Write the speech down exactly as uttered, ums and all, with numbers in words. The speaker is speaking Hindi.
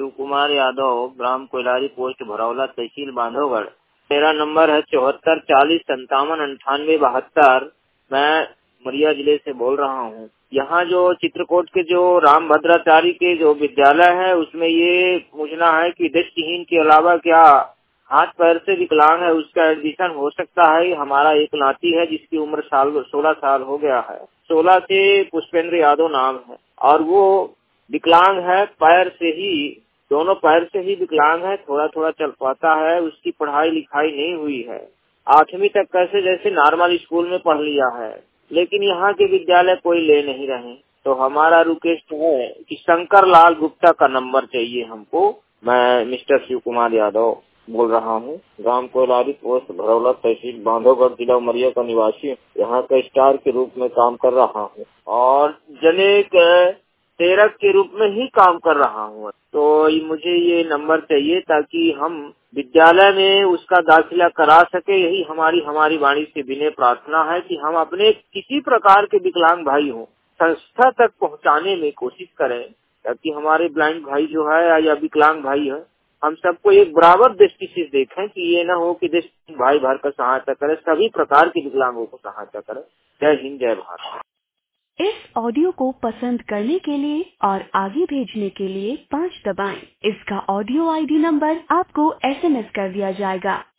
शिव कुमार यादव, ग्राम कोयलारी, पोस्ट भरौला, तहसील बांधवगढ़। मेरा नंबर है चौहत्तर चालीस संतावन अंठानवे बहत्तर। मैं उमरिया जिले से बोल रहा हूँ। यहाँ जो चित्रकूट के जो राम भद्राचार्य के जो विद्यालय है, उसमें ये पूछना है कि दृष्टिहीन के अलावा क्या हाथ पैर से विकलांग है, उसका एडमिशन हो सकता है। हमारा एक नाती है जिसकी उम्र साल सोलह साल हो गया है। सोलह से पुष्पेंद्र यादव नाम है और वो विकलांग है, पैर से ही, दोनों पैर से ही विकलांग है। थोड़ा थोड़ा चल पाता है। उसकी पढ़ाई लिखाई नहीं हुई है। आठवीं तक कैसे जैसे नॉर्मल स्कूल में पढ़ लिया है, लेकिन यहाँ के विद्यालय कोई ले नहीं रहे। तो हमारा रिक्वेस्ट है कि शंकर लाल गुप्ता का नंबर चाहिए हमको। मैं मिस्टर शिव कुमार यादव बोल रहा हूँ, ग्राम कोयलारी, पोस्ट भरौला, तहसील बांधवगढ़, जिला उमरिया का निवासी। यहाँ का स्टार के रूप में काम कर रहा हूँ और जने के तेरक के रूप में ही काम कर रहा हूँ। तो मुझे ये नंबर चाहिए ताकि हम विद्यालय में उसका दाखिला करा सके। यही हमारी हमारी वाणी से विनय प्रार्थना है कि हम अपने किसी प्रकार के विकलांग भाई हो संस्था तक पहुँचाने में कोशिश करें, ताकि हमारे ब्लाइंड भाई जो है या विकलांग भाई है, हम सबको एक बराबर दृष्टि से देखें कि ये न हो कि दृष्टि भाई भर का सहायता करे, सभी प्रकार के विकलांगों को सहायता करे। जय हिंद, जय भारत। इस ऑडियो को पसंद करने के लिए और आगे भेजने के लिए पाँच दबाएं। इसका ऑडियो आईडी नंबर आपको एसएमएस कर दिया जाएगा।